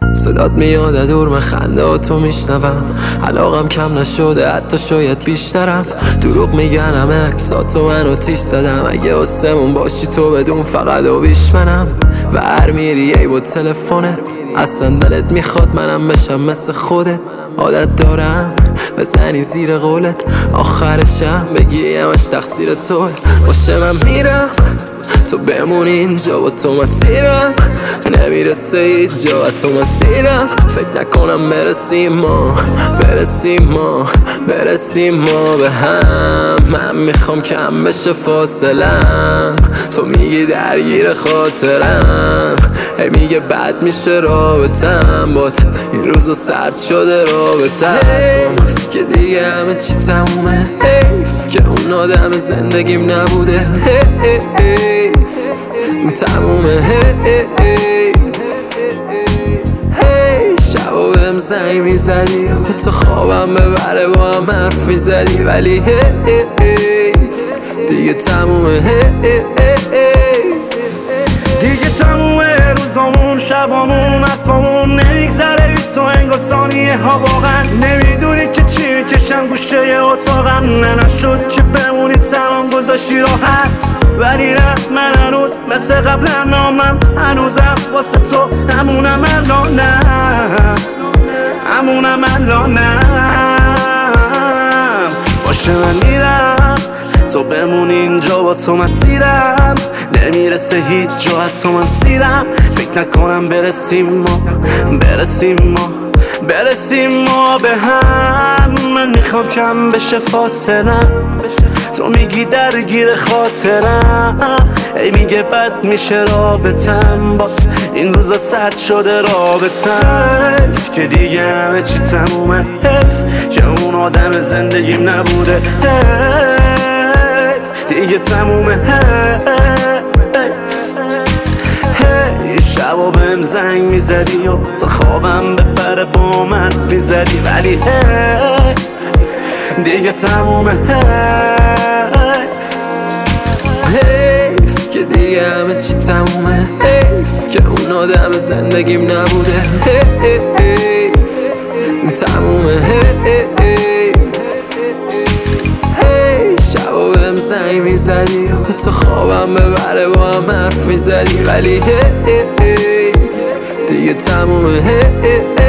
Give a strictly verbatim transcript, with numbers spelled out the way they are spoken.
صدات میاد دور، من خنده ها تو میشنوم. علاقم کم نشده، حتی شاید بیشترم. دروغ میگنم عکساتو من آتیش زدم. اگه آسمون باشی تو بدون فقط آبیش منم. و هر میری ای با تلفنت، اصلا دلت میخواد منم بشم مثل خودت. عادت دارم بزنی زیر قولت، آخرشم بگی همش تقصیر توه. باشه من میرم تو بمونی اینجا، با تو مسیرم نمیرسه هیچ جا. تو مسیرم فکر نکنم برسیم ما، برسیم ما، برسیم ما به هم. من میخوام کم بشه فاصلم، تو میگی درگیر خاطرم. هی میگه بد میشه رابطم بات، این روزا سرد شده رابطم. حیف که دیگه همه چی تمومه، حیف که اون آدم زندگیم نبوده. حیف این تمومه. حیف شبا بهم زنگ میزدی، به تو خوابم ببره با هم حرف میزدی، ولی حیف دیگه تمومه. دیگه تمومه روزامون، شبامون، حرفامون نمیگذره هیچ تو انگار ثانیه ها. واقعا نمیدونی که چی میکشم گوشه اتاقم. نه نشد که بمونی تمام گذاشتی راحت، ولی نه من هنوز مثل قبل نامم. هنوزم واسه تو همونم الانم، همونم الانم. باشه من میرم تو بمونی اینجا، با تو مسیرم نمیرسه هیچ جا. حتی من سیرم فکر نکنم برسیم ما، برسیم ما، برسیم ما به هم. من میخوام کم بشه فاصلم، تو میگی درگیر خاطرم. ای میگه بد میشه رابطم بات، این روزا سرد شده رابطم. حیف که دیگه همه چی تمومه، حیف که اون آدم زندگیم نبوده. حیف دیگه تمومه. حیف شبا بهم زنگ میزدی و تا خوابم ببره با من میزدی، ولی حیف دیگه تمومه. حیف که دیگه همه چی تمومه، حیف که اون آدم زندگیم نبوده. حیف این تمومه. حیف شبا بهم زنگ میزدی و تو خوابم ببره با هم حرف میزدی، ولی حیف دیگه تمومه.